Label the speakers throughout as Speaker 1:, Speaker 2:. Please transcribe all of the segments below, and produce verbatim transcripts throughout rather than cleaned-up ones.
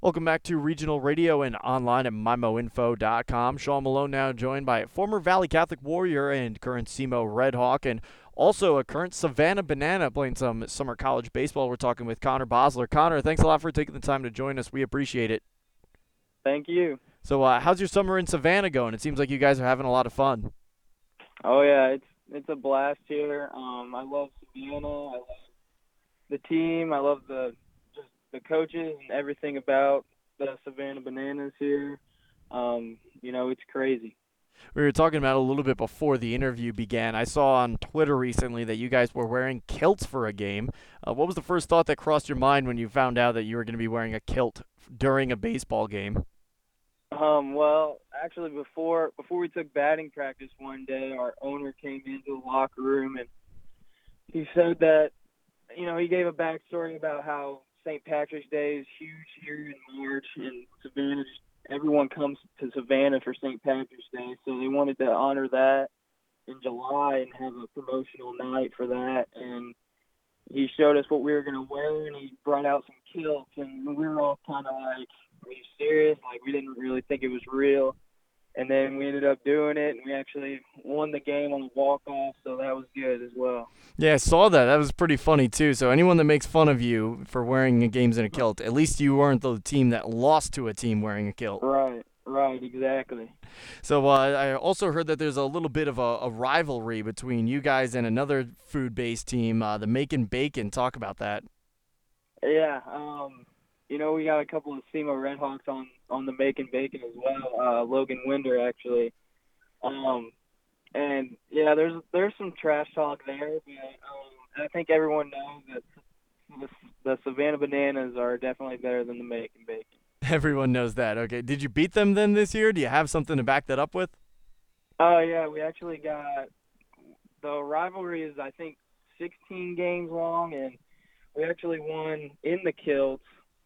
Speaker 1: Welcome back to Regional Radio and online at my mo info dot com. Sean Malone now joined by former Valley Catholic Warrior and current S E M O Red Hawk, and also a current Savannah Banana playing some summer college baseball. We're talking with Connor Bosler. Connor, thanks a lot for taking the time to join us. We appreciate it.
Speaker 2: Thank you.
Speaker 1: So, uh, how's your summer in Savannah going? It seems like you guys are having a lot of fun.
Speaker 2: Oh yeah, it's it's a blast here. Um, I love Savannah. I love the team. I love the just the coaches and everything about the Savannah Bananas here. Um, you know, it's crazy.
Speaker 1: We were talking about it a little bit before the interview began. I saw on Twitter recently that you guys were wearing kilts for a game. Uh, what was the first thought that crossed your mind when you found out that you were going to be wearing a kilt during a baseball game?
Speaker 2: Um, well, actually, before before we took batting practice one day, our owner came into the locker room and he said that you know he gave a backstory about how Saint Patrick's Day is huge here in March, and Savannah. Everyone comes to Savannah for Saint Patrick's Day, so they wanted to honor that in July and have a promotional night for that. And he showed us what we were going to wear, and he brought out some kilts, and we were all kind of like, "Are you serious?" Like, we didn't really think it was real. And then we ended up doing it, and we actually won the game on the walk-off, so that was good as well.
Speaker 1: Yeah, I saw that. That was pretty funny too. So anyone that makes fun of you for wearing games in a kilt, at least you weren't the team that lost to a team wearing a kilt.
Speaker 2: Right, right, exactly.
Speaker 1: So uh, I also heard that there's a little bit of a, a rivalry between you guys and another food-based team, uh, the Macon Bacon. Talk about that.
Speaker 2: Yeah, um, you know, we got a couple of S E M O Redhawks on on the Macon Bacon as well. Uh, Logan Winder actually. Um, and yeah, there's there's some trash talk there, but um, I think everyone knows that the, the Savannah Bananas are definitely better than the Macon Bacon.
Speaker 1: Everyone knows that. Okay, did you beat them then this year? Do you have something to back that up with?
Speaker 2: Oh yeah, we actually got the rivalry is I think sixteen games long, and we actually won in the kilts.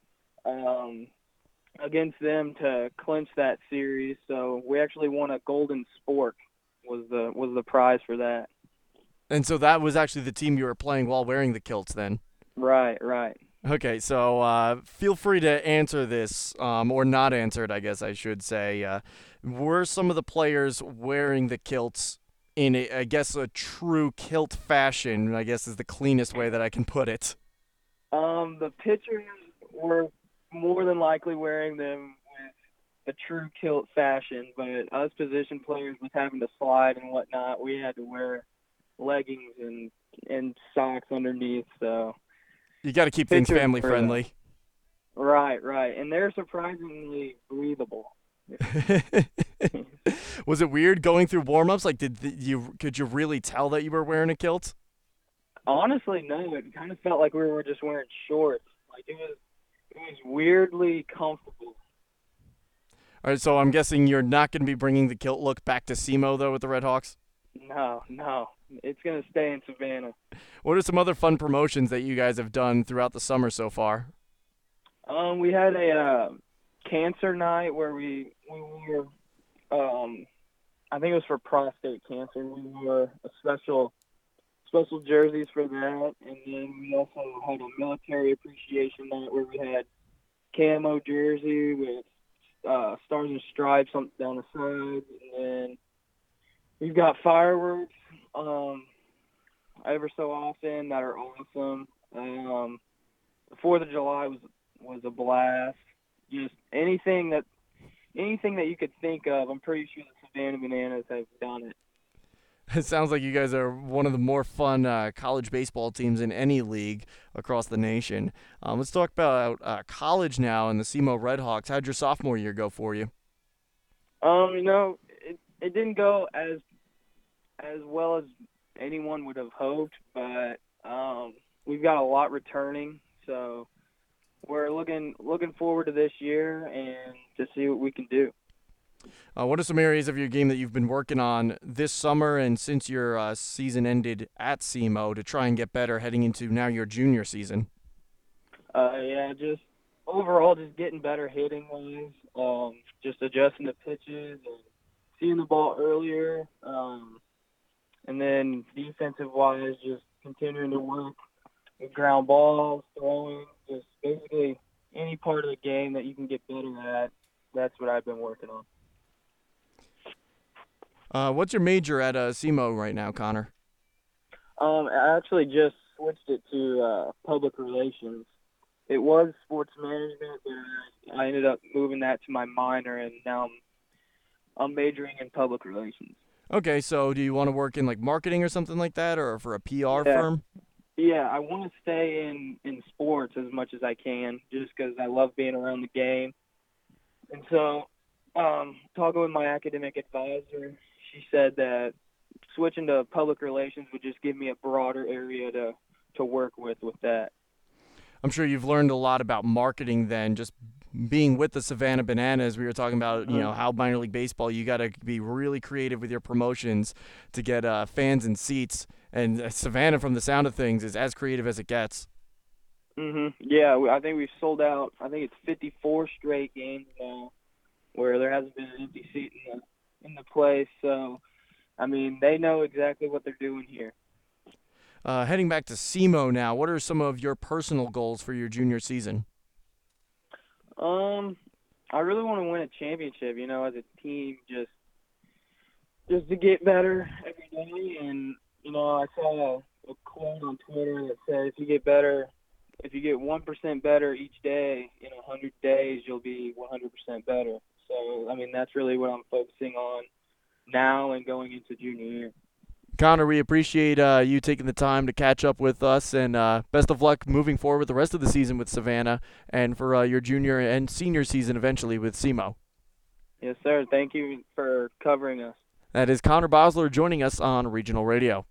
Speaker 2: Um, against them to clinch that series. So we actually won a golden spork was the was the prize for that.
Speaker 1: And so that was actually the team you were playing while wearing the kilts then.
Speaker 2: Right, right.
Speaker 1: Okay, so uh, feel free to answer this, um, or not answer it, I guess I should say. Uh, were some of the players wearing the kilts in, a, I guess, a true kilt fashion, I guess is the cleanest way that I can put it?
Speaker 2: Um, the pitchers were more than likely wearing them with a true kilt fashion, but us position players with having to slide and whatnot, we had to wear leggings and and socks underneath. So
Speaker 1: You got to keep things
Speaker 2: pitchers
Speaker 1: family
Speaker 2: were the
Speaker 1: friendly.
Speaker 2: right, right, and they're surprisingly breathable.
Speaker 1: Was it weird going through warm-ups? Like, did th- you could you really tell that you were wearing a kilt?
Speaker 2: Honestly, no. It kind of felt like we were just wearing shorts. Like it was, it was weirdly comfortable.
Speaker 1: All right, so I'm guessing you're not going to be bringing the kilt look back to S E M O though with the Red Hawks.
Speaker 2: No, no, it's gonna stay in Savannah.
Speaker 1: What are some other fun promotions that you guys have done throughout the summer so far?
Speaker 2: Um, we had a uh, cancer night where we we wore, um, I think it was for prostate cancer. We wore a special special jerseys for that, and then we also had a military appreciation night where we had camo jersey with uh, stars and stripes on down the sides, and then we've got fireworks um, ever so often that are awesome. Um, the Fourth of July was was a blast. Just anything that anything that you could think of, I'm pretty sure the Savannah Bananas have done it.
Speaker 1: It sounds like you guys are one of the more fun uh, college baseball teams in any league across the nation. Um, let's talk about uh, college now and the S E M O Redhawks. How'd your sophomore year go for you?
Speaker 2: Um, you know, it it didn't go as as well as anyone would have hoped, but um, we've got a lot returning, so we're looking looking forward to this year and to see what we can do.
Speaker 1: Uh, what are some areas of your game that you've been working on this summer and since your uh, season ended at S E M O to try and get better heading into now your junior season?
Speaker 2: Uh, yeah, just overall, just getting better hitting wise, um, just adjusting the pitches and seeing the ball earlier, um, and then defensive wise, just continuing to work with ground balls, throwing, just basically any part of the game that you can get better at, that's what I've been working on.
Speaker 1: Uh, what's your major at uh, S E M O right now, Connor?
Speaker 2: Um, I actually just switched it to uh, public relations. It was sports management, but I ended up moving that to my minor, and now I'm, I'm majoring in public relations.
Speaker 1: Okay, so do you want to work in like marketing or something like that, or for a P R
Speaker 2: Yeah.
Speaker 1: firm?
Speaker 2: Yeah, I want to stay in, in sports as much as I can, just because I love being around the game. And so, um, talking with my academic advisor, she said that switching to public relations would just give me a broader area to, to work with with that.
Speaker 1: I'm sure you've learned a lot about marketing then, just being with the Savannah Bananas. We were talking about, you know, how minor league baseball, you got to be really creative with your promotions to get uh, fans and seats. And uh, Savannah, from the sound of things, is as creative as it gets.
Speaker 2: Mhm. Yeah, we- I think we've sold out. I think it's fifty-four straight games now, where there hasn't been an empty seat in the in the place. So, I mean, they know exactly what they're doing here.
Speaker 1: Uh, heading back to S E M O now, what are some of your personal goals for your junior season?
Speaker 2: Um, I really want to win a championship. You know, as a team, just just to get better every day. And you know, I saw a, a quote on Twitter that said, "If you get better, if you get one percent better each day in a hundred days, you'll be one hundred percent better." So, I mean, that's really what I'm focusing on now and going into junior year.
Speaker 1: Connor, we appreciate uh, you taking the time to catch up with us, and uh, best of luck moving forward with the rest of the season with Savannah and for uh, your junior and senior season eventually with S E M O.
Speaker 2: Yes, sir. Thank you for covering us.
Speaker 1: That is Connor Bosler joining us on Regional Radio.